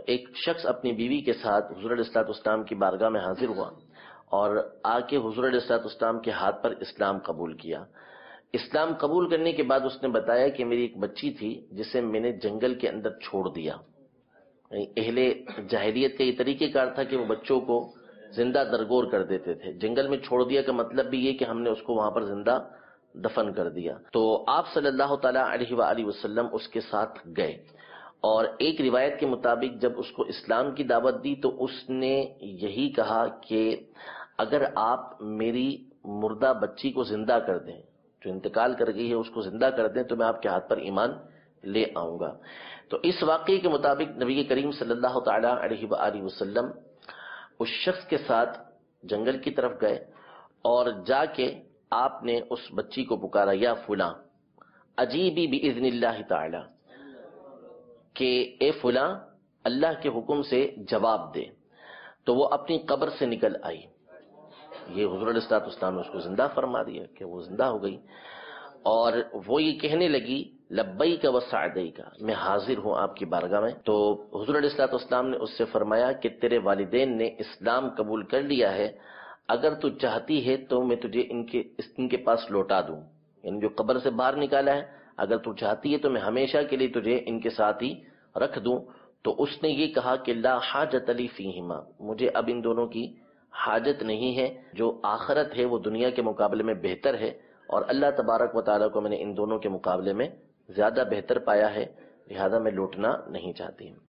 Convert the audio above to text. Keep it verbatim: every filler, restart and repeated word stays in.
ایک شخص اپنی بیوی کے ساتھ حضور علیہ الصلوۃ والسلام کی بارگاہ میں حاضر ہوا اور آ کے حضور علیہ الصلوۃ والسلام کے ہاتھ پر اسلام قبول کیا۔ اسلام قبول کرنے کے بعد اس نے بتایا کہ میری ایک بچی تھی جسے میں نے جنگل کے اندر چھوڑ دیا۔ اہل جاہلیت کا یہ طریقہ کار تھا کہ وہ بچوں کو زندہ درگور کر دیتے تھے۔ جنگل میں چھوڑ دیا کا مطلب بھی یہ کہ ہم نے اس کو وہاں پر زندہ دفن کر دیا۔ تو آپ صلی اللہ تعالی علیہ وآلہ وسلم اس کے ساتھ گئے، اور ایک روایت کے مطابق جب اس کو اسلام کی دعوت دی تو اس نے یہی کہا کہ اگر آپ میری مردہ بچی کو زندہ کر دیں، جو انتقال کر گئی ہے اس کو زندہ کر دیں، تو میں آپ کے ہاتھ پر ایمان لے آؤں گا۔ تو اس واقعے کے مطابق نبی کریم صلی اللہ تعالی علیہ وآلہ وسلم اس شخص کے ساتھ جنگل کی طرف گئے اور جا کے آپ نے اس بچی کو پکارا، یا فلاں اجیبی باذن اللہ تعالی، کہ اے فلاں اللہ کے حکم سے جواب دے۔ تو وہ اپنی قبر سے نکل آئی۔ یہ حضور علیہ الصلوۃ والسلام نے اس کو زندہ فرما دیا کہ وہ زندہ ہو گئی، اور وہ یہ کہنے لگی لبیک وسعدیک، میں حاضر ہوں آپ کی بارگاہ میں۔ تو حضور علیہ الصلوۃ والسلام نے اس سے فرمایا کہ تیرے والدین نے اسلام قبول کر لیا ہے، اگر تو چاہتی ہے تو میں تجھے ان کے ان کے پاس لوٹا دوں، یعنی جو قبر سے باہر نکالا ہے اگر تو چاہتی ہے تو میں ہمیشہ کے لیے تجھے ان کے ساتھ ہی رکھ دوں۔ تو اس نے یہ کہا کہ لا حاجت لی فیہما، مجھے اب ان دونوں کی حاجت نہیں ہے، جو آخرت ہے وہ دنیا کے مقابلے میں بہتر ہے، اور اللہ تبارک و تعالیٰ کو میں نے ان دونوں کے مقابلے میں زیادہ بہتر پایا ہے، لہذا میں لوٹنا نہیں چاہتی۔